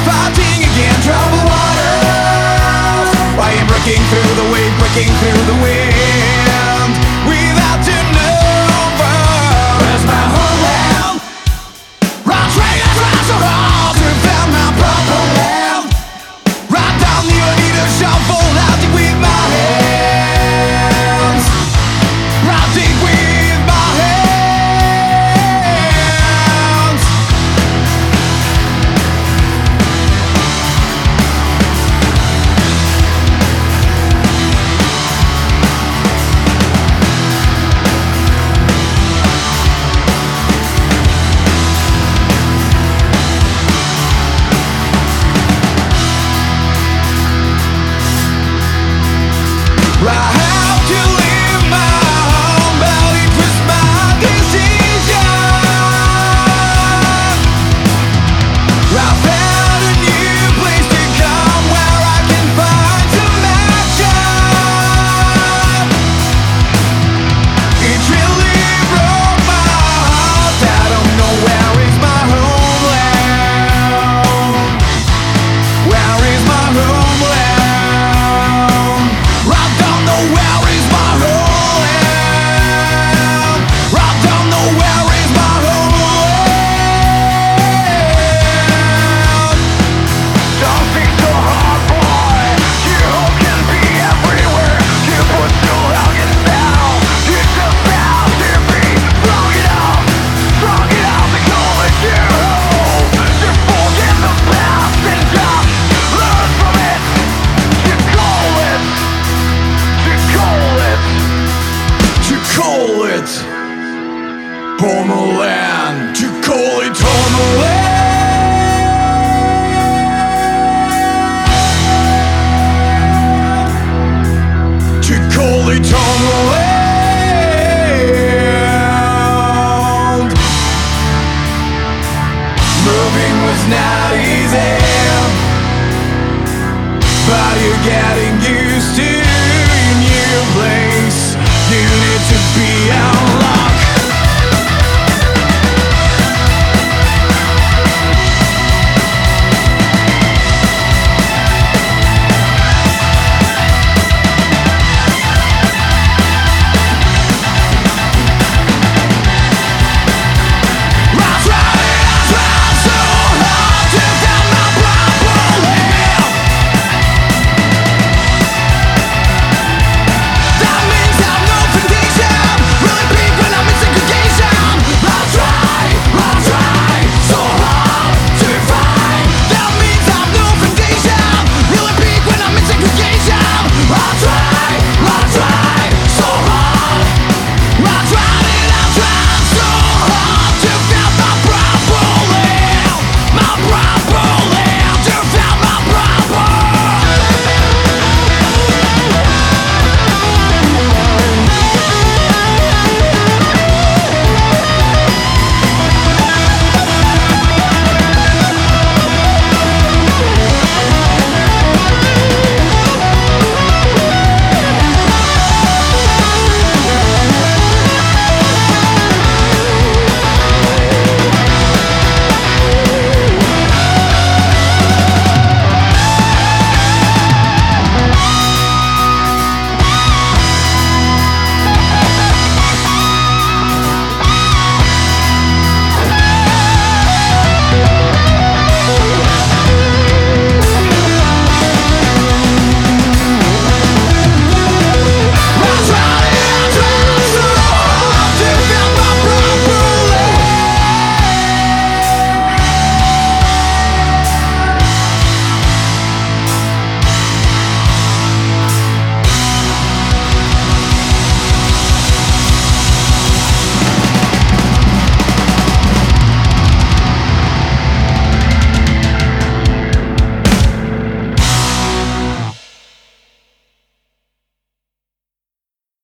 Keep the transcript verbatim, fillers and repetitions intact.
fighting against troubled waters. I am breaking through the wave, breaking through the wind, without to know where's my homeland. Run straight and try so hard to find my proper land. Right down you need a shovel, out deep with my hands. Right deep with my hands. I have to leave my home, but it was my decision. I found a new place to come where I can find some action. It really broke my heart. I don't know where is my homeland. Where is my homeland? I don't know where is my homeland. I don't know where is my homeland. Don't think so hard, boy. You can be everywhere. You put so long and down. It's about to be strong enough, strong enough to call it your home. To forget the past and just learn from it. To call it, to call it, to call it homeland. To call it homeland. To call it homeland. Moving was not easy, but you're getting used to your new place. You need to be alone.